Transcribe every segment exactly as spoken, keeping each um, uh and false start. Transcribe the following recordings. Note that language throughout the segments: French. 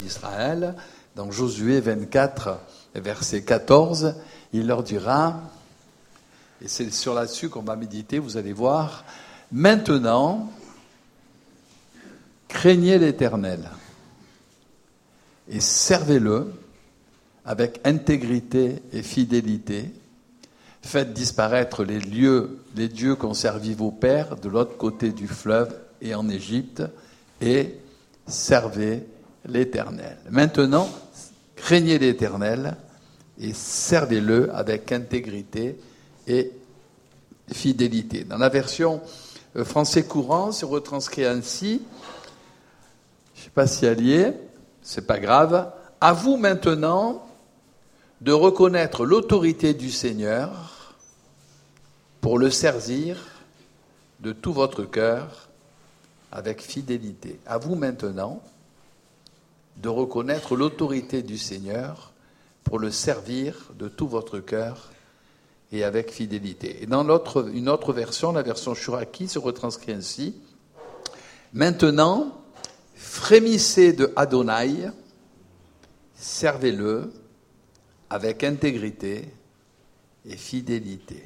Israël, dans Josué vingt-quatre, verset quatorze, il leur dira, et c'est sur là-dessus qu'on va méditer, vous allez voir, maintenant, craignez l'Éternel et servez-le avec intégrité et fidélité. Faites disparaître les lieux, les dieux qu'ont servi vos pères de l'autre côté du fleuve et en Égypte, et servez l'Éternel. Maintenant, craignez l'Éternel et servez-le avec intégrité et fidélité. Dans la version français courant, c'est retranscrit ainsi. Je ne sais pas si elle y est, c'est pas grave. À vous maintenant de reconnaître l'autorité du Seigneur pour le servir de tout votre cœur avec fidélité. À vous maintenant de reconnaître l'autorité du Seigneur pour le servir de tout votre cœur et avec fidélité. Et dans l'autre, une autre version, la version Shuraki, se retranscrit ainsi. Maintenant, frémissez de Adonai, servez-le avec intégrité et fidélité.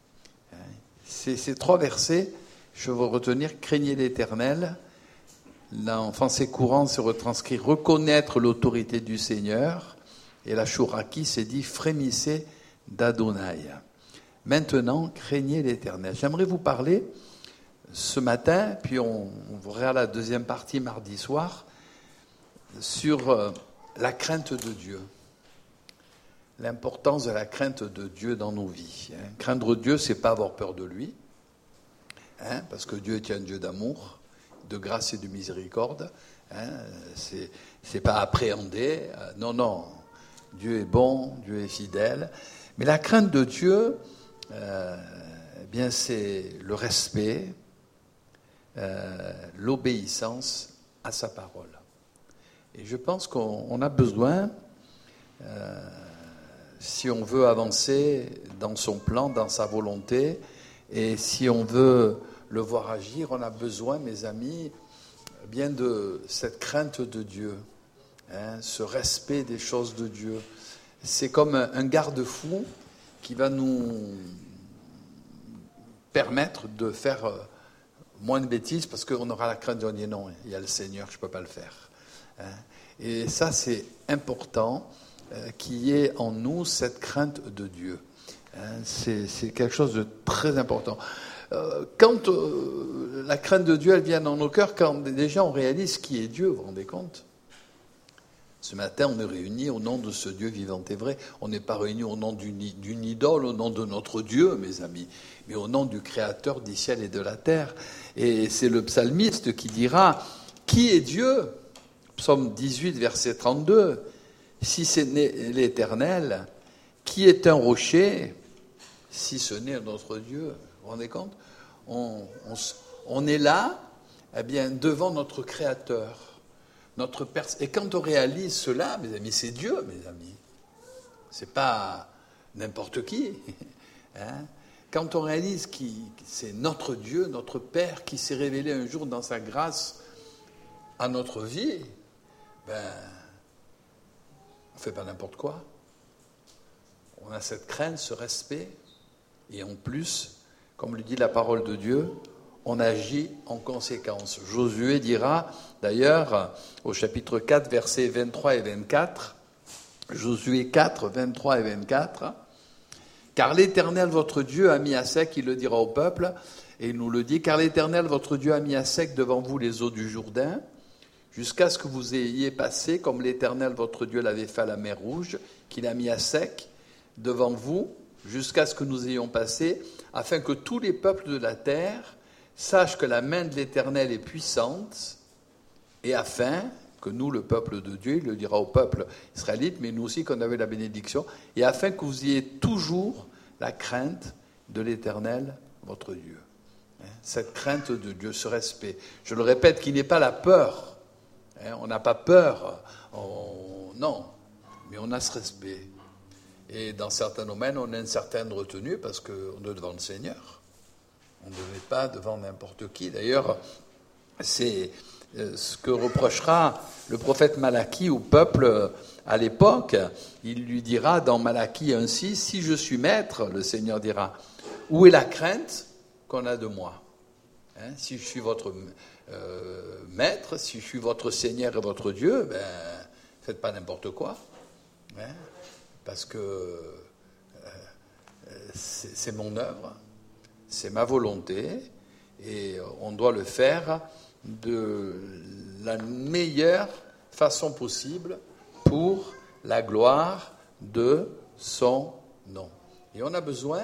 Ces, ces trois versets, je veux retenir, craignez l'Éternel. En français courant, c'est retranscrit reconnaître l'autorité du Seigneur. Et la Shuraki s'est dit frémissez d'Adonai. Maintenant, craignez l'Éternel. J'aimerais vous parler ce matin, puis on, on verra la deuxième partie mardi soir, sur euh, la crainte de Dieu. L'importance de la crainte de Dieu dans nos vies. Hein. Craindre Dieu, c'est pas avoir peur de lui, hein, parce que Dieu est un Dieu d'amour, de grâce et de miséricorde. Hein, c'est, c'est pas appréhender. Euh, non, non. Dieu est bon, Dieu est fidèle. Mais la crainte de Dieu, euh, eh bien, c'est le respect, euh, l'obéissance à sa parole. Et je pense qu'on on a besoin, euh, si on veut avancer dans son plan, dans sa volonté, et si on veut le voir agir, on a besoin, mes amis, bien de cette crainte de Dieu, hein, ce respect des choses de Dieu. C'est comme un garde-fou qui va nous permettre de faire moins de bêtises parce qu'on aura la crainte de dire non, il y a le Seigneur, je ne peux pas le faire. Hein. Et ça, c'est important euh, qu'il y ait en nous cette crainte de Dieu. Hein. C'est, c'est quelque chose de très important. Euh, quand euh, la crainte de Dieu, elle vient dans nos cœurs, quand déjà on réalise qui est Dieu, vous vous rendez compte ? Ce matin, on est réunis au nom de ce Dieu vivant et vrai. On n'est pas réunis au nom d'une, d'une idole, au nom de notre Dieu, mes amis, mais au nom du Créateur du ciel et de la terre. Et c'est le psalmiste qui dira « Qui est Dieu ?» Psaume dix-huit, verset trente-deux. « Si ce n'est l'Éternel, qui est un rocher, si ce n'est notre Dieu ?» Vous vous rendez compte ? on, on, on est là, eh bien, devant notre Créateur. Notre pers- Et quand on réalise cela, mes amis, c'est Dieu, mes amis. C'est pas n'importe qui. Hein? Quand on réalise que c'est notre Dieu, notre Père, qui s'est révélé un jour dans sa grâce à notre vie, ben, on ne fait pas n'importe quoi. On a cette crainte, ce respect, et en plus, comme le dit la parole de Dieu, on agit en conséquence. Josué dira, d'ailleurs, au chapitre quatre, versets vingt-trois et vingt-quatre, Josué quatre, vingt-trois et vingt-quatre, « Car l'Éternel, votre Dieu, a mis à sec, il le dira au peuple, et il nous le dit, car l'Éternel, votre Dieu, a mis à sec devant vous les eaux du Jourdain, jusqu'à ce que vous ayez passé, comme l'Éternel, votre Dieu, l'avait fait à la mer Rouge, qu'il a mis à sec devant vous, jusqu'à ce que nous ayons passé, afin que tous les peuples de la terre sache que la main de l'Éternel est puissante, et afin que nous, le peuple de Dieu, il le dira au peuple israélite, mais nous aussi qu'on avait la bénédiction, et afin que vous ayez toujours la crainte de l'Éternel, votre Dieu. Cette crainte de Dieu, ce respect. Je le répète, qui n'est pas la peur. On n'a pas peur. On... Non, mais on a ce respect. Et dans certains domaines, on a une certaine retenue parce qu'on est devant le Seigneur. On ne devait pas devant n'importe qui. D'ailleurs, c'est, ce que reprochera le prophète Malachie au peuple à l'époque. Il lui dira dans Malachie un six, « Si je suis maître, le Seigneur dira, où est la crainte qu'on a de moi ?» Hein, si je suis votre euh, maître, si je suis votre Seigneur et votre Dieu, ben, faites pas n'importe quoi. Hein, parce que euh, c'est, c'est mon œuvre, c'est ma volonté, et on doit le faire de la meilleure façon possible pour la gloire de son nom. Et on a besoin,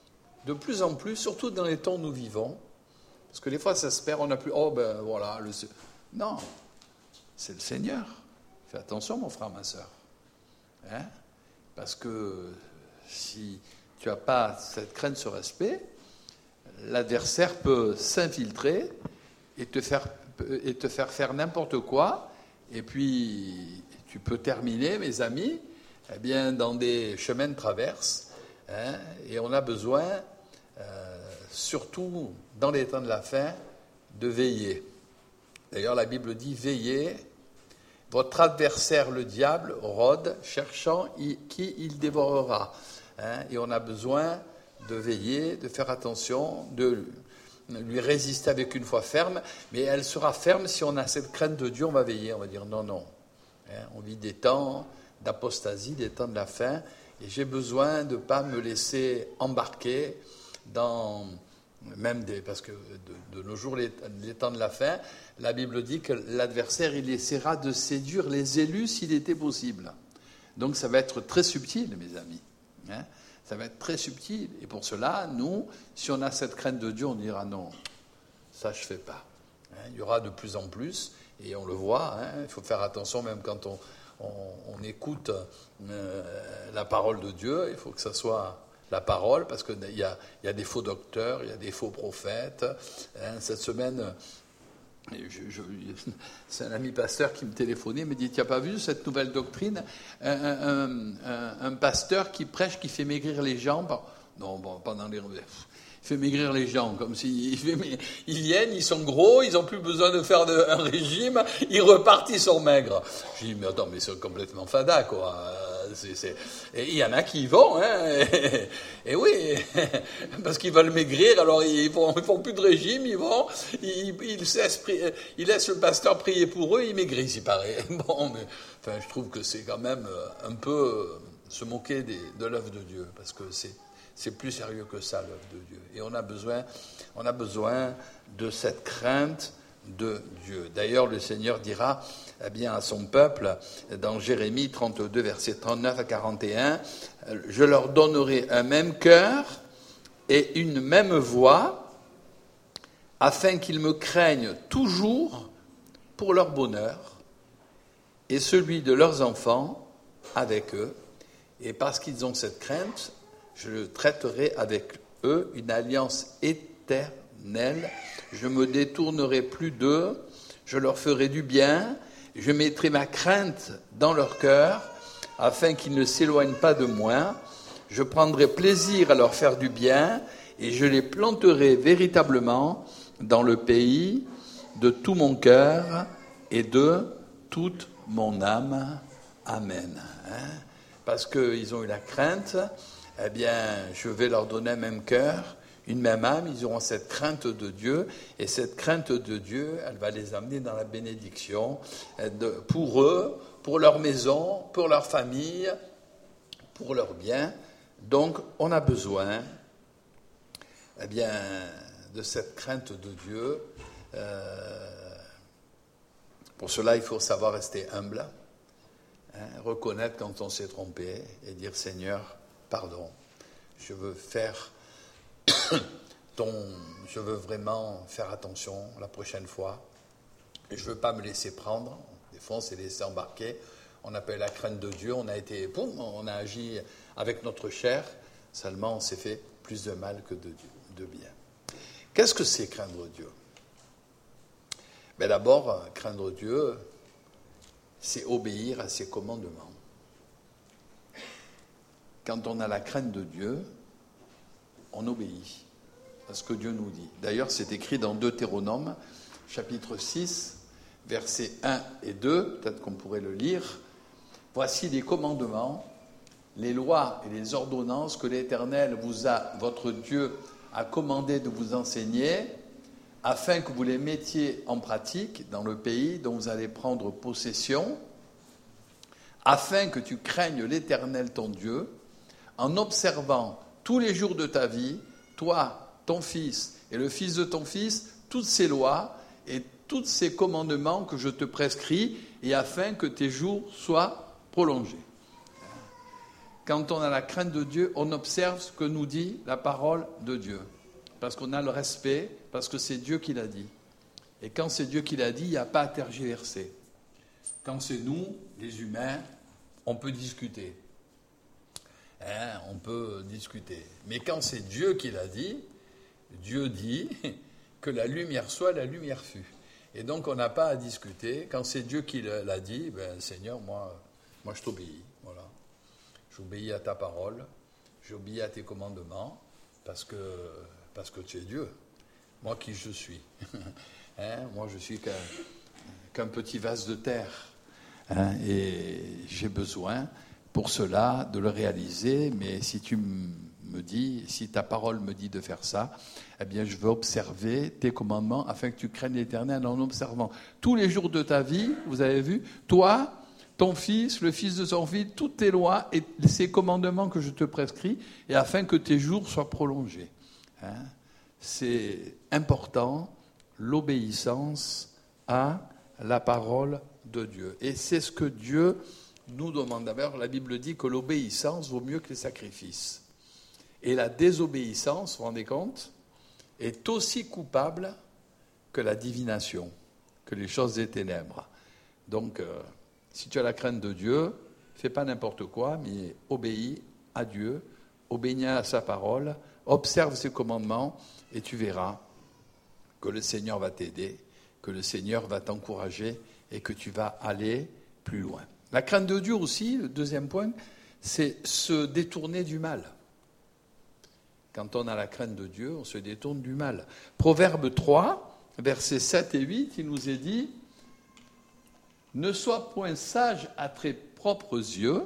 de plus en plus, surtout dans les temps où nous vivons, parce que des fois ça se perd, on n'a plus, oh ben voilà, le... non, c'est le Seigneur. Fais attention mon frère, ma soeur. Hein? Parce que si tu n'as pas cette crainte, ce respect, l'adversaire peut s'infiltrer et te faire, et te faire faire n'importe quoi, et puis tu peux terminer, mes amis, eh bien, dans des chemins de traverse, hein, et on a besoin, euh, surtout dans les temps de la fin, de veiller. D'ailleurs, la Bible dit « Veillez, votre adversaire, le diable, rôde, cherchant qui il dévorera. Hein, » et on a besoin de veiller, de faire attention, de lui résister avec une foi ferme, mais elle sera ferme si on a cette crainte de Dieu, on va veiller, on va dire non, non. Hein, on vit des temps d'apostasie, des temps de la fin, et j'ai besoin de ne pas me laisser embarquer dans, même des, parce que de, de nos jours, les, les temps de la fin, la Bible dit que l'adversaire, il essaiera de séduire les élus s'il était possible. Donc ça va être très subtil, mes amis. Hein, ça va être très subtil. Et pour cela, nous, si on a cette crainte de Dieu, on dira non, ça je ne fais pas. Hein, il y aura de plus en plus, et on le voit, hein, il faut faire attention même quand on, on, on écoute euh, la parole de Dieu, il faut que ça soit la parole, parce qu'il y a, y a des faux docteurs, il y a des faux prophètes. Hein, cette semaine... Je, je, c'est un ami pasteur qui me téléphonait, il me dit, tu n'as pas vu cette nouvelle doctrine, un, un, un, un pasteur qui prêche, qui fait maigrir les gens, non, bon, pendant les... Il fait maigrir les gens, comme s'ils ils viennent, ils sont gros, ils n'ont plus besoin de faire de, un régime, ils repartent, ils sont maigres. Je dis, mais attends, mais c'est complètement fada, quoi. C'est, c'est... Et il y en a qui y vont, hein. Et, et oui, parce qu'ils veulent maigrir, alors ils font, ils font plus de régime, ils vont, ils, ils, laissent, ils laissent le pasteur prier pour eux, ils maigrissent, il paraît. Bon, mais enfin, je trouve que c'est quand même un peu se moquer des, de l'œuvre de Dieu, parce que c'est C'est plus sérieux que ça, l'œuvre de Dieu. Et on a besoin, on a besoin de cette crainte de Dieu. D'ailleurs, le Seigneur dira eh bien, à son peuple, dans Jérémie trente-deux, versets trente-neuf à quarante et un, « Je leur donnerai un même cœur et une même voix, afin qu'ils me craignent toujours pour leur bonheur, et celui de leurs enfants avec eux. Et parce qu'ils ont cette crainte, je traiterai avec eux une alliance éternelle. Je me détournerai plus d'eux. Je leur ferai du bien. Je mettrai ma crainte dans leur cœur, afin qu'ils ne s'éloignent pas de moi. Je prendrai plaisir à leur faire du bien, et je les planterai véritablement dans le pays de tout mon cœur et de toute mon âme. Amen. Hein? Parce qu'ils ont eu la crainte, eh bien, je vais leur donner un même cœur, une même âme, ils auront cette crainte de Dieu, et cette crainte de Dieu, elle va les amener dans la bénédiction, de, pour eux, pour leur maison, pour leur famille, pour leur bien. Donc, on a besoin, eh bien, de cette crainte de Dieu. Euh, pour cela, il faut savoir rester humble, hein, reconnaître quand on s'est trompé, et dire, Seigneur, pardon, je veux faire ton, je veux vraiment faire attention la prochaine fois. Et je ne veux pas me laisser prendre. Des fois, on s'est laissé embarquer. On appelle la crainte de Dieu. On a été, boum, on a agi avec notre chair. Seulement, on s'est fait plus de mal que de, Dieu, de bien. Qu'est-ce que c'est craindre Dieu? Ben d'abord, craindre Dieu, c'est obéir à ses commandements. Quand on a la crainte de Dieu, on obéit à ce que Dieu nous dit. D'ailleurs, c'est écrit dans Deutéronome, chapitre six, versets un et deux, peut-être qu'on pourrait le lire. « Voici les commandements, les lois et les ordonnances que l'Éternel vous a, votre Dieu, a commandé de vous enseigner, afin que vous les mettiez en pratique dans le pays dont vous allez prendre possession, afin que tu craignes l'Éternel ton Dieu, en observant tous les jours de ta vie, toi, ton fils et le fils de ton fils, toutes ces lois et tous ces commandements que je te prescris, et afin que tes jours soient prolongés. » Quand on a la crainte de Dieu, on observe ce que nous dit la parole de Dieu. Parce qu'on a le respect, parce que c'est Dieu qui l'a dit. Et quand c'est Dieu qui l'a dit, il n'y a pas à tergiverser. Quand c'est nous, les humains, on peut discuter. Hein, on peut discuter. Mais quand c'est Dieu qui l'a dit, Dieu dit que la lumière soit, la lumière fut. Et donc on n'a pas à discuter. Quand c'est Dieu qui l'a dit, ben Seigneur, moi, moi je t'obéis. Voilà. J'obéis à ta parole, j'obéis à tes commandements, parce que, parce que tu es Dieu. Moi qui je suis. Hein, moi je suis qu'un, qu'un petit vase de terre. Hein, et j'ai besoin pour cela de le réaliser, mais si tu me dis, si ta parole me dit de faire ça, eh bien je veux observer tes commandements afin que tu craignes l'Éternel en observant tous les jours de ta vie, vous avez vu, toi, ton fils, le fils de son fils, toutes tes lois et ces commandements que je te prescris, et afin que tes jours soient prolongés. Hein, c'est important, l'obéissance à la parole de Dieu. Et c'est ce que Dieu nous demande. D'abord, la Bible dit que l'obéissance vaut mieux que les sacrifices. Et la désobéissance, vous vous rendez compte, est aussi coupable que la divination, que les choses des ténèbres. Donc, euh, si tu as la crainte de Dieu, fais pas n'importe quoi, mais obéis à Dieu, obéis à sa parole, observe ses commandements, et tu verras que le Seigneur va t'aider, que le Seigneur va t'encourager, et que tu vas aller plus loin. La crainte de Dieu aussi, le deuxième point, c'est se détourner du mal. Quand on a la crainte de Dieu, on se détourne du mal. Proverbe trois, versets sept et huit, il nous est dit « Ne sois point sage à tes propres yeux,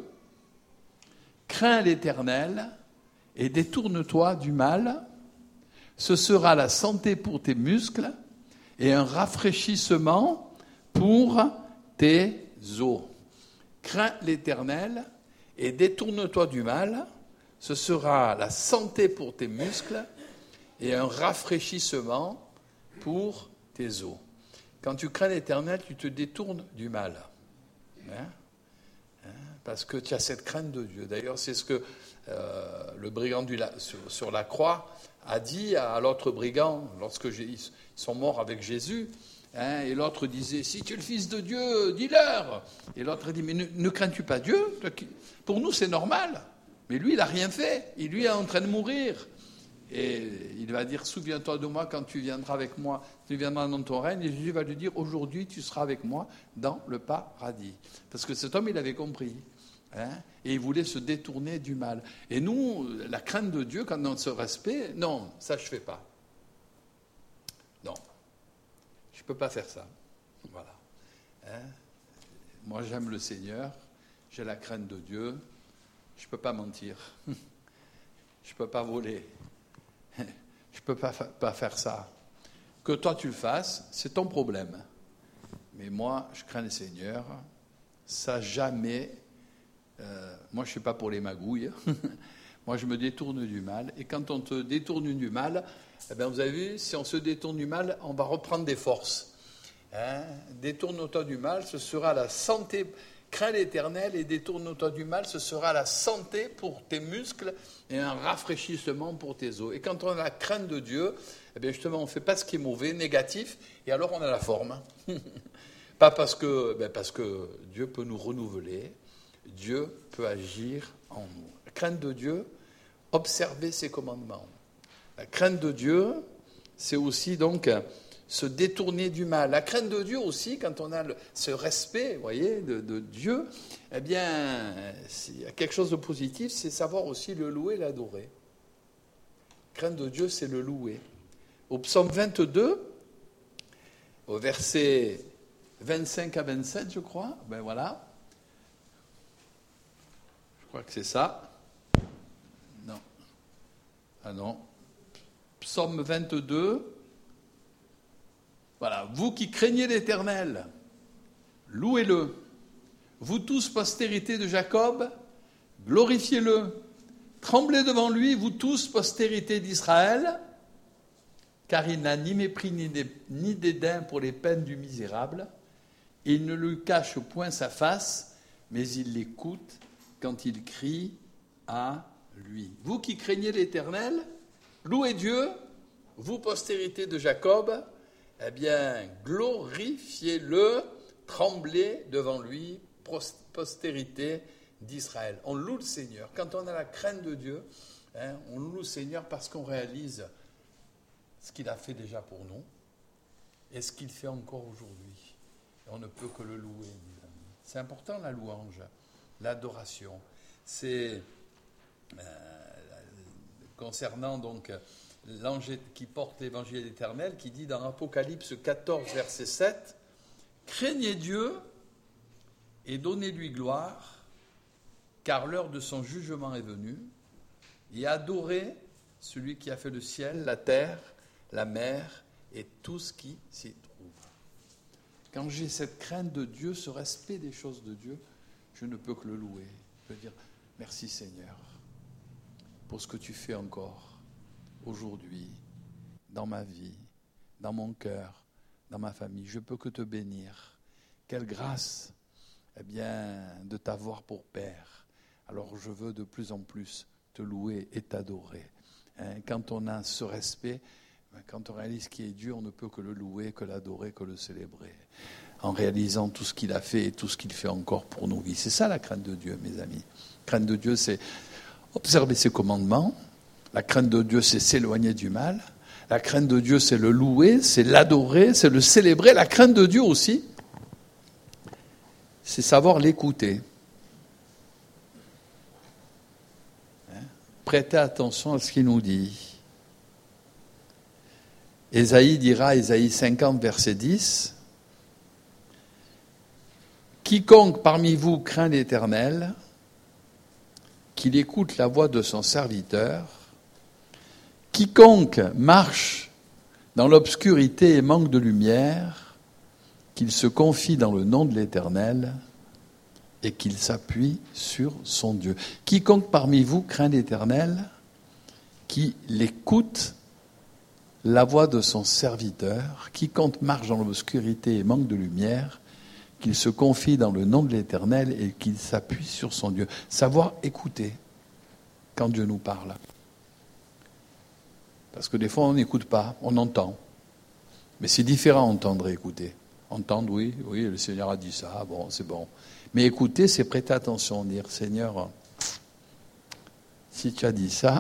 crains l'Éternel et détourne-toi du mal. Ce sera la santé pour tes muscles et un rafraîchissement pour tes os. Crains l'Éternel et détourne-toi du mal. Ce sera la santé pour tes muscles et un rafraîchissement pour tes os. » Quand tu crains l'Éternel, tu te détournes du mal. Hein? Hein? Parce que tu as cette crainte de Dieu. D'ailleurs, c'est ce que euh, le brigand du la, sur, sur la croix a dit à l'autre brigand lorsque ils sont morts avec Jésus. Hein, et l'autre disait, si tu es le Fils de Dieu, dis-leur. Et l'autre dit, mais ne, ne crains-tu pas Dieu? Pour nous, c'est normal. Mais lui, il n'a rien fait. Il lui est en train de mourir. Et il va dire, souviens-toi de moi quand tu viendras avec moi, tu viendras dans ton règne. Et Jésus va lui dire, aujourd'hui, tu seras avec moi dans le paradis. Parce que cet homme, il avait compris. Hein, et il voulait se détourner du mal. Et nous, la crainte de Dieu, quand on se respecte, non, ça je ne fais pas. Non. Je ne peux pas faire ça. Voilà. Hein? Moi, j'aime le Seigneur, j'ai la crainte de Dieu, je ne peux pas mentir, je ne peux pas voler, je ne peux pas, pas faire ça. Que toi tu le fasses, c'est ton problème. Mais moi, je crains le Seigneur, ça jamais... Euh, moi, je ne suis pas pour les magouilles. Moi, je me détourne du mal. Et quand on te détourne du mal, eh bien, vous avez vu, si on se détourne du mal, on va reprendre des forces. Hein? Détourne-toi du mal, ce sera la santé. Crains l'Éternel et détourne-toi du mal, ce sera la santé pour tes muscles et un rafraîchissement pour tes os. Et quand on a la crainte de Dieu, eh bien, justement, on ne fait pas ce qui est mauvais, négatif, et alors on a la forme. Pas parce que, ben parce que Dieu peut nous renouveler, Dieu peut agir en nous. La crainte de Dieu, observer ses commandements. La crainte de Dieu, c'est aussi donc se détourner du mal. La crainte de Dieu aussi, quand on a le, ce respect, vous voyez, de, de Dieu, eh bien, il y a quelque chose de positif, c'est savoir aussi le louer et l'adorer. La crainte de Dieu, c'est le louer. Au psaume vingt-deux, au verset vingt-cinq à vingt-sept, je crois. Ben voilà. Je crois que c'est ça. Non. Ah non. Psaume vingt-deux. Voilà. Vous qui craignez l'Éternel, louez-le. Vous tous, postérité de Jacob, glorifiez-le. Tremblez devant lui, vous tous, postérité d'Israël, car il n'a ni mépris ni, dé, ni dédain pour les peines du misérable. Il ne lui cache point sa face, mais il l'écoute quand il crie à lui. Vous qui craignez l'Éternel, louez Dieu. Vous, postérité de Jacob, eh bien, glorifiez-le, tremblez devant lui, postérité d'Israël. On loue le Seigneur. Quand on a la crainte de Dieu, hein, on loue le Seigneur parce qu'on réalise ce qu'il a fait déjà pour nous et ce qu'il fait encore aujourd'hui. Et on ne peut que le louer, mes amis. C'est important, la louange, l'adoration. C'est euh, concernant donc l'ange qui porte l'évangile éternel, qui dit dans Apocalypse quatorze, verset sept, « Craignez Dieu et donnez-lui gloire, car l'heure de son jugement est venue, et adorez celui qui a fait le ciel, la terre, la mer et tout ce qui s'y trouve. » Quand j'ai cette crainte de Dieu, ce respect des choses de Dieu, je ne peux que le louer. Je veux dire, merci Seigneur, pour ce que tu fais encore aujourd'hui, dans ma vie, dans mon cœur, dans ma famille. Je peux que te bénir. Quelle grâce, eh bien, de t'avoir pour Père. Alors je veux de plus en plus te louer et t'adorer. Hein, quand on a ce respect, quand on réalise qui est Dieu, on ne peut que le louer, que l'adorer, que le célébrer. En réalisant tout ce qu'il a fait et tout ce qu'il fait encore pour nos vies. C'est ça la crainte de Dieu, mes amis. La crainte de Dieu, c'est observer ses commandements. La crainte de Dieu, c'est s'éloigner du mal. La crainte de Dieu, c'est le louer, c'est l'adorer, c'est le célébrer. La crainte de Dieu aussi, c'est savoir l'écouter. Hein? Prêtez attention à ce qu'il nous dit. Ésaïe dira, Ésaïe cinquante, verset dix, « Quiconque parmi vous craint l'Éternel, qu'il écoute la voix de son serviteur, quiconque marche dans l'obscurité et manque de lumière, qu'il se confie dans le nom de l'Éternel et qu'il s'appuie sur son Dieu. » Quiconque parmi vous craint l'Éternel, qu'il écoute la voix de son serviteur, quiconque marche dans l'obscurité et manque de lumière, qu'il se confie dans le nom de l'Éternel et qu'il s'appuie sur son Dieu. Savoir écouter quand Dieu nous parle. Parce que des fois, on n'écoute pas, on entend. Mais c'est différent entendre et écouter. Entendre, oui, oui, le Seigneur a dit ça, bon, c'est bon. Mais écouter, c'est prêter attention, dire, Seigneur, si tu as dit ça,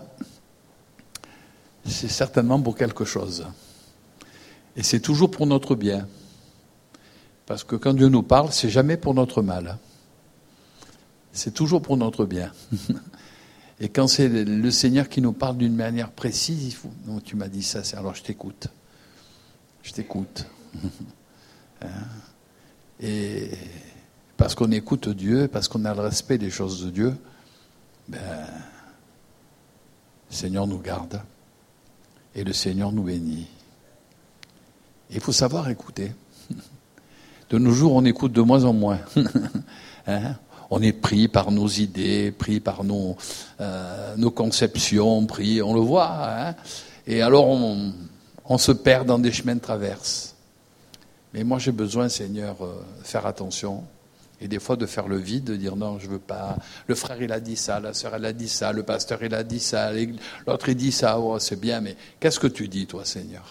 c'est certainement pour quelque chose. Et c'est toujours pour notre bien. Parce que quand Dieu nous parle, c'est jamais pour notre mal. C'est toujours pour notre bien. Et quand c'est le Seigneur qui nous parle d'une manière précise, il faut, non, tu m'as dit ça, alors je t'écoute. Je t'écoute. Hein? Et parce qu'on écoute Dieu, parce qu'on a le respect des choses de Dieu, ben, le Seigneur nous garde. Et le Seigneur nous bénit. Et il faut savoir écouter. De nos jours, on écoute de moins en moins. Hein? On est pris par nos idées, pris par nos, euh, nos conceptions, pris, on le voit. Hein? Et alors, on, on se perd dans des chemins de traverse. Mais moi, j'ai besoin, Seigneur, euh, faire attention. Et des fois, de faire le vide, de dire non, je veux pas. Le frère, il a dit ça, la sœur, elle a dit ça, le pasteur, il a dit ça, l'autre, il dit ça. Oh, c'est bien, mais qu'est-ce que tu dis, toi, Seigneur?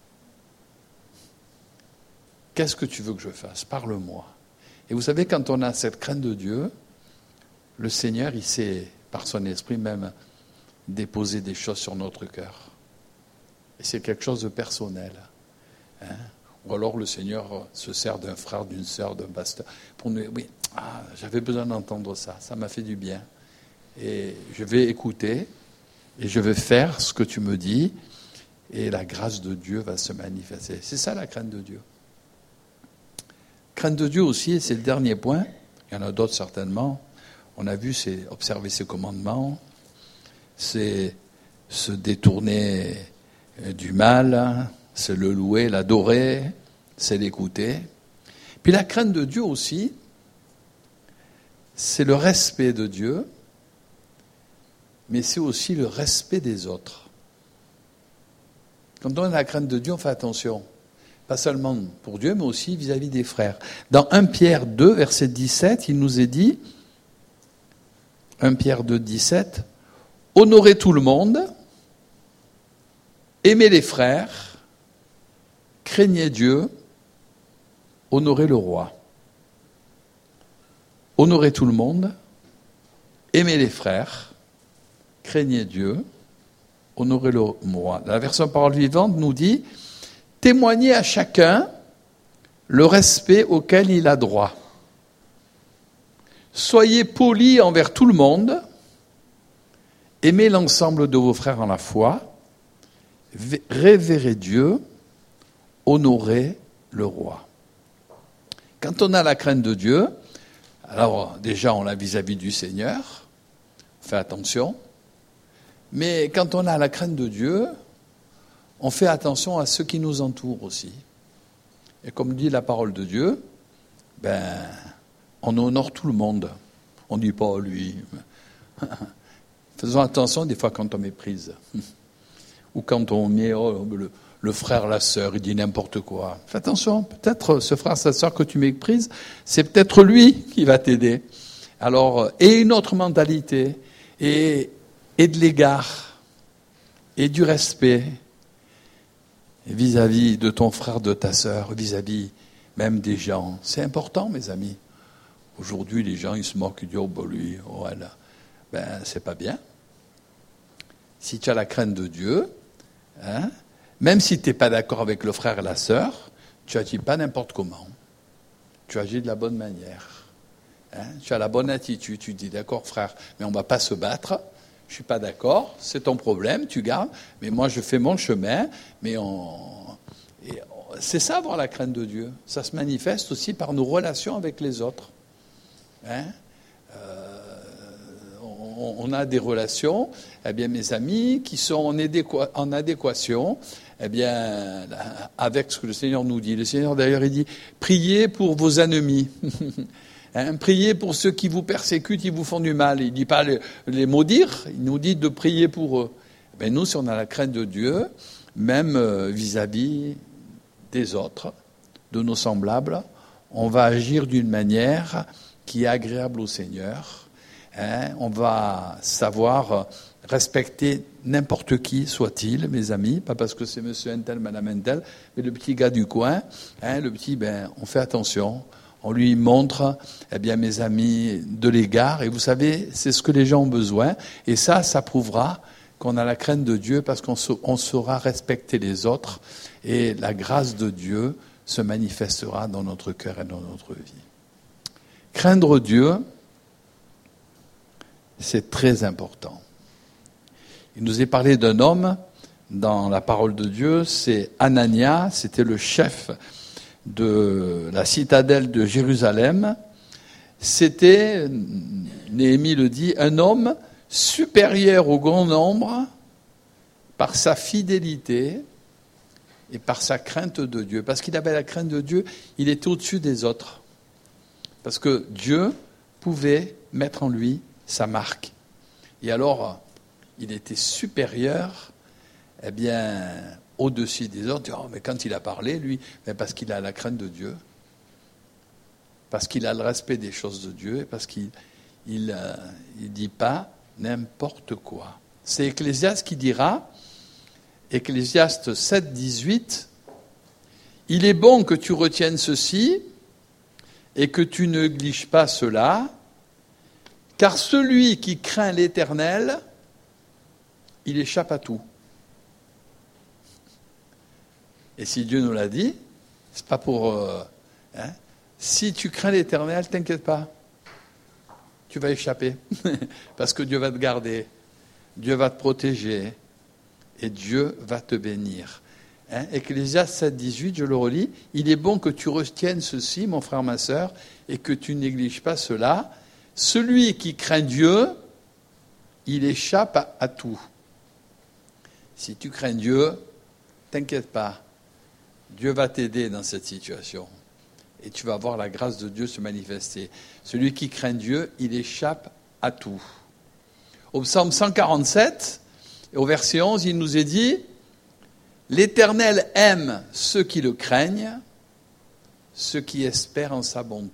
Qu'est-ce que tu veux que je fasse? Parle-moi. Et vous savez, quand on a cette crainte de Dieu, le Seigneur, il sait, par son esprit même, déposer des choses sur notre cœur. Et c'est quelque chose de personnel. Hein? Ou alors le Seigneur se sert d'un frère, d'une sœur, d'un pasteur. Pour nous, oui, ah, j'avais besoin d'entendre ça, ça m'a fait du bien. Et je vais écouter, et je vais faire ce que tu me dis, et la grâce de Dieu va se manifester. C'est ça la crainte de Dieu. crainte de Dieu aussi, c'est le dernier point. Il y en a d'autres certainement. On a vu, c'est observer ses commandements, c'est se détourner du mal, c'est le louer, l'adorer, c'est l'écouter. Puis la crainte de Dieu aussi, c'est le respect de Dieu, mais c'est aussi le respect des autres. Quand on a la crainte de Dieu, on fait attention. Pas seulement pour Dieu, mais aussi vis-à-vis des frères. Dans premier Pierre deux, verset dix-sept, il nous est dit, premier Pierre deux, dix-sept, « Honorez tout le monde, aimez les frères, craignez Dieu, honorez le roi. » Honorez tout le monde, aimez les frères, craignez Dieu, honorez le roi. La version parole vivante nous dit « Témoignez à chacun le respect auquel il a droit. Soyez polis envers tout le monde, aimez l'ensemble de vos frères en la foi, révérez Dieu, honorez le roi. » Quand on a la crainte de Dieu, alors déjà on l'a vis-à-vis du Seigneur, on fait attention, mais quand on a la crainte de Dieu, on fait attention à ceux qui nous entourent aussi. Et comme dit la parole de Dieu, ben, on honore tout le monde. On ne dit pas lui. Faisons attention des fois quand on méprise. Ou quand on met oh, le, le frère, la sœur, il dit n'importe quoi. Fais attention, peut-être ce frère, cette sœur que tu méprises, c'est peut-être lui qui va t'aider. Alors, et une autre mentalité, et, et de l'égard, et du respect, vis-à-vis de ton frère, de ta sœur, vis-à-vis même des gens. C'est important, mes amis. Aujourd'hui, les gens, ils se moquent, ils disent, oh, ben lui, oh, elle. Ben, c'est pas bien. Si tu as la crainte de Dieu, hein, même si tu n'es pas d'accord avec le frère et la sœur, tu agis pas n'importe comment. Tu agis de la bonne manière. Hein, tu as la bonne attitude. Tu dis, d'accord, frère, mais on ne va pas se battre. Je ne suis pas d'accord, c'est ton problème, tu gardes, mais moi je fais mon chemin, mais on... Et c'est ça avoir la crainte de Dieu. Ça se manifeste aussi par nos relations avec les autres. Hein euh, on, on a des relations, eh bien mes amis, qui sont en, adéqua... en adéquation eh bien, avec ce que le Seigneur nous dit. Le Seigneur d'ailleurs il dit, priez pour vos ennemis. Hein, priez pour ceux qui vous persécutent, qui vous font du mal. Il ne dit pas les, les maudire, il nous dit de prier pour eux. Ben nous, si on a la crainte de Dieu, même vis-à-vis des autres, de nos semblables, on va agir d'une manière qui est agréable au Seigneur. Hein, on va savoir respecter n'importe qui soit-il, mes amis, pas parce que c'est monsieur Entel, madame Entel, mais le petit gars du coin, hein, le petit, ben, on fait attention. On lui montre, eh bien, mes amis, de l'égard. Et vous savez, c'est ce que les gens ont besoin. Et ça, ça prouvera qu'on a la crainte de Dieu parce qu'on on saura respecter les autres. Et la grâce de Dieu se manifestera dans notre cœur et dans notre vie. Craindre Dieu, c'est très important. Il nous est parlé d'un homme dans la parole de Dieu, c'est Anania, c'était le chef de la citadelle de Jérusalem. C'était, Néhémie le dit, un homme supérieur au grand nombre par sa fidélité et par sa crainte de Dieu. Parce qu'il avait la crainte de Dieu, il était au-dessus des autres. Parce que Dieu pouvait mettre en lui sa marque. Et alors, il était supérieur, eh bien, au-dessus des autres. Oh, mais quand il a parlé, lui, mais parce qu'il a la crainte de Dieu, parce qu'il a le respect des choses de Dieu, et parce qu'il il, euh, il dit pas n'importe quoi. C'est Ecclésiaste qui dira, Ecclésiaste sept, dix-huit, « Il est bon que tu retiennes ceci et que tu ne négliges pas cela, car celui qui craint l'Éternel, il échappe à tout. » Et si Dieu nous l'a dit, c'est pas pour... Euh, hein, si tu crains l'Éternel, t'inquiète pas. Tu vas échapper. Parce que Dieu va te garder. Dieu va te protéger. Et Dieu va te bénir. Hein, Ecclésiaste sept, dix-huit, je le relis. « Il est bon que tu retiennes ceci, mon frère, ma sœur, et que tu négliges pas cela. Celui qui craint Dieu, il échappe à, à tout. » Si tu crains Dieu, t'inquiète pas. Dieu va t'aider dans cette situation. Et tu vas voir la grâce de Dieu se manifester. Celui qui craint Dieu, il échappe à tout. Au psaume cent quarante-sept, au verset onze, il nous est dit « L'Éternel aime ceux qui le craignent, ceux qui espèrent en sa bonté. »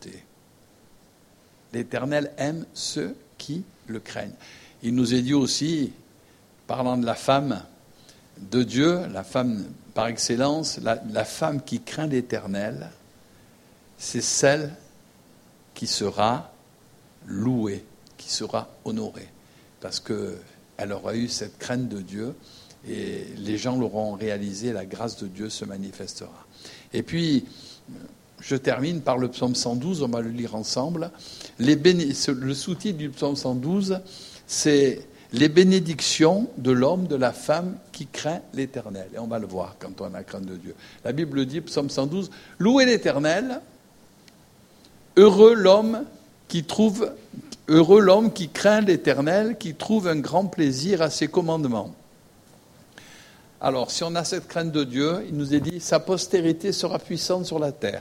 L'Éternel aime ceux qui le craignent. Il nous est dit aussi, parlant de la femme de Dieu, la femme par excellence, la, la femme qui craint l'Éternel, c'est celle qui sera louée, qui sera honorée, parce qu'elle aura eu cette crainte de Dieu et les gens l'auront réalisé, la grâce de Dieu se manifestera. Et puis, je termine par le psaume cent douze, on va le lire ensemble. Les béné... Le sous-titre du psaume cent douze, c'est « Les bénédictions de l'homme, de la femme qui craint l'Éternel ». Et on va le voir quand on a la crainte de Dieu. La Bible dit, psaume cent douze, « Louez l'Éternel, heureux l'homme qui trouve, heureux l'homme qui craint l'Éternel, qui trouve un grand plaisir à ses commandements. » Alors, si on a cette crainte de Dieu, il nous est dit, sa postérité sera puissante sur la terre.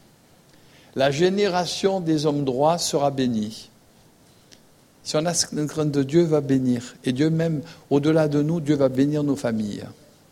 La génération des hommes droits sera bénie. Si on a cette crainte de Dieu, il va bénir. Et Dieu même, au-delà de nous, Dieu va bénir nos familles.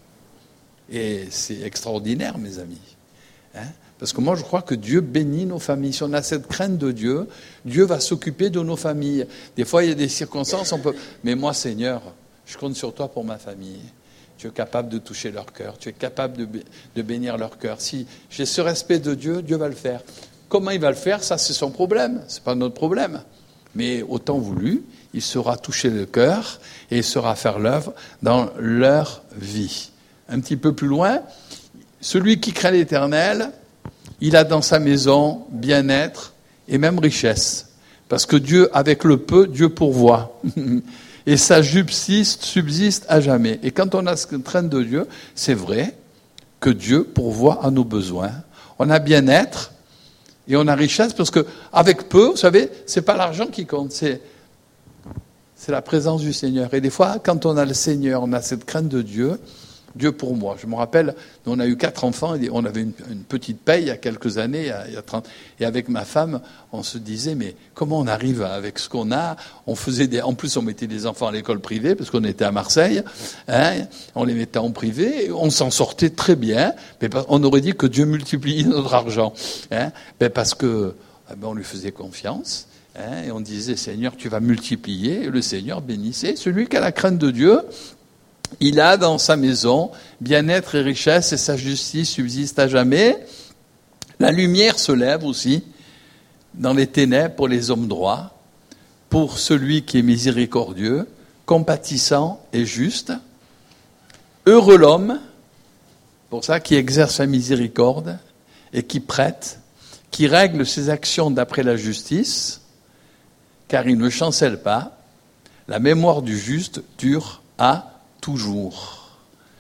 Et c'est extraordinaire, mes amis. Hein? Parce que moi, je crois que Dieu bénit nos familles. Si on a cette crainte de Dieu, Dieu va s'occuper de nos familles. Des fois, il y a des circonstances, on peut... Mais moi, Seigneur, je compte sur toi pour ma famille. Tu es capable de toucher leur cœur. Tu es capable de, de bénir leur cœur. Si j'ai ce respect de Dieu, Dieu va le faire. Comment il va le faire, ça, c'est son problème. Ce n'est pas notre problème. Mais au temps voulu, il saura toucher le cœur et il saura faire l'œuvre dans leur vie. Un petit peu plus loin, celui qui craint l'Éternel, il a dans sa maison bien-être et même richesse. Parce que Dieu, avec le peu, Dieu pourvoit. Et ça subsiste, subsiste à jamais. Et quand on a ce crainte de Dieu, c'est vrai que Dieu pourvoit à nos besoins. On a bien-être et on a richesse parce que avec peu, vous savez, c'est pas l'argent qui compte, c'est c'est la présence du Seigneur. Et des fois, quand on a le Seigneur, on a cette crainte de Dieu. Dieu pour moi. Je me rappelle, on a eu quatre enfants, et on avait une, une petite paye il y a quelques années, il y a, il y a trente, et avec ma femme, on se disait, mais comment on arrive avec ce qu'on a? On faisait des, en plus, on mettait des enfants à l'école privée, parce qu'on était à Marseille, hein, on les mettait en privé, on s'en sortait très bien, mais on aurait dit que Dieu multipliait notre argent, hein, mais parce que, ben, on lui faisait confiance, hein, et on disait, Seigneur, tu vas multiplier, et le Seigneur bénissait. Celui qui a la crainte de Dieu, il a dans sa maison bien-être et richesse, et sa justice subsiste à jamais. La lumière se lève aussi dans les ténèbres pour les hommes droits, pour celui qui est miséricordieux, compatissant et juste. Heureux l'homme, pour ça, qui exerce sa miséricorde et qui prête, qui règle ses actions d'après la justice, car il ne chancelle pas. La mémoire du juste dure à toujours.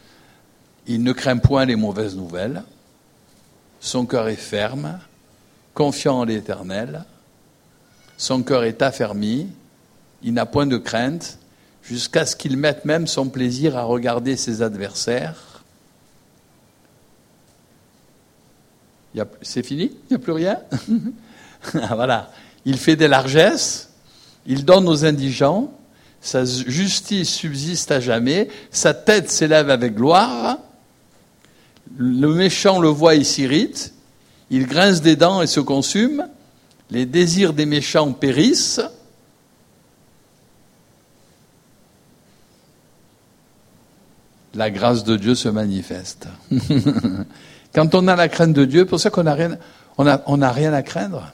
Il ne craint point les mauvaises nouvelles. Son cœur est ferme, confiant en l'Éternel. Son cœur est affermi. Il n'a point de crainte, jusqu'à ce qu'il mette même son plaisir à regarder ses adversaires. Il y a, c'est fini? Il n'y a plus rien? Voilà. Il fait des largesses. Il donne aux indigents. Sa justice subsiste à jamais, sa tête s'élève avec gloire, le méchant le voit et s'irrite, il grince des dents et se consume, les désirs des méchants périssent. La grâce de Dieu se manifeste. Quand on a la crainte de Dieu, pour ça qu'on n'a rien, on a, on n'a rien à craindre.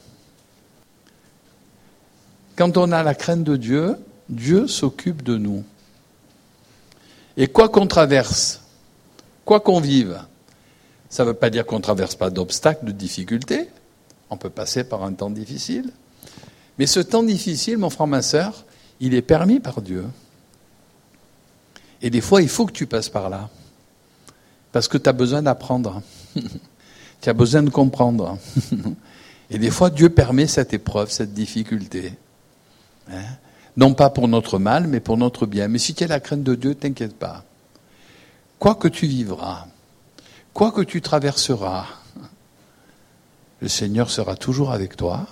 Quand on a la crainte de Dieu, Dieu s'occupe de nous. Et quoi qu'on traverse, quoi qu'on vive, ça ne veut pas dire qu'on ne traverse pas d'obstacles, de difficultés. On peut passer par un temps difficile. Mais ce temps difficile, mon frère, ma sœur, il est permis par Dieu. Et des fois, il faut que tu passes par là. Parce que tu as besoin d'apprendre. Tu as besoin de comprendre. Et des fois, Dieu permet cette épreuve, cette difficulté. Hein? Non pas pour notre mal, mais pour notre bien. Mais si tu as la crainte de Dieu, t'inquiète pas. Quoi que tu vivras, quoi que tu traverseras, le Seigneur sera toujours avec toi.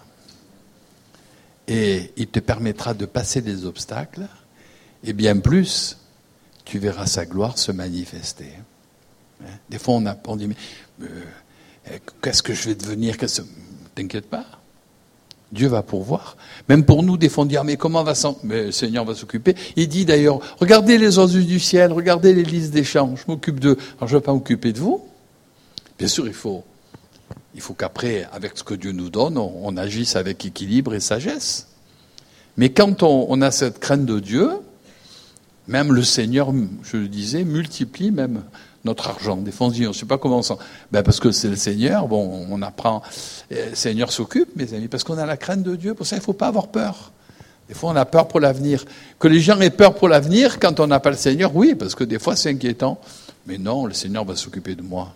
Et il te permettra de passer des obstacles. Et bien plus, tu verras sa gloire se manifester. Des fois, on, a, on dit, mais euh, qu'est-ce que je vais devenir? T'inquiète pas. Dieu va pourvoir. Même pour nous, des fois, on dit, ah, mais comment va s'en... Mais le Seigneur va s'occuper. Il dit d'ailleurs, regardez les oiseaux du ciel, regardez les lys des champs, je m'occupe d'eux. Alors, je ne vais pas m'occuper de vous. Bien sûr, il faut, il faut qu'après, avec ce que Dieu nous donne, on, on agisse avec équilibre et sagesse. Mais quand on, on a cette crainte de Dieu, même le Seigneur, je le disais, multiplie même notre argent. Des fois, on se dit, on ne sait pas comment ça. Ben parce que c'est le Seigneur, bon, on apprend, le Seigneur s'occupe, mes amis, parce qu'on a la crainte de Dieu. Pour ça, il ne faut pas avoir peur. Des fois, on a peur pour l'avenir. Que les gens aient peur pour l'avenir quand on n'a pas le Seigneur, oui, parce que des fois, c'est inquiétant. Mais non, le Seigneur va s'occuper de moi.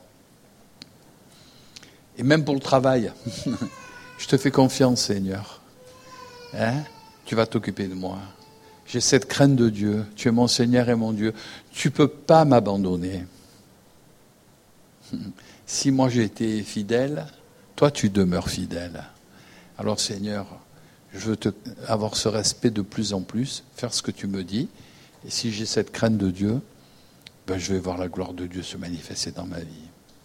Et même pour le travail, je te fais confiance, Seigneur. Hein? Tu vas t'occuper de moi. J'ai cette crainte de Dieu. Tu es mon Seigneur et mon Dieu. Tu ne peux pas m'abandonner. Si moi j'ai été fidèle, toi tu demeures fidèle. Alors Seigneur, je veux te, avoir ce respect de plus en plus, faire ce que tu me dis. Et si j'ai cette crainte de Dieu, ben je vais voir la gloire de Dieu se manifester dans ma vie.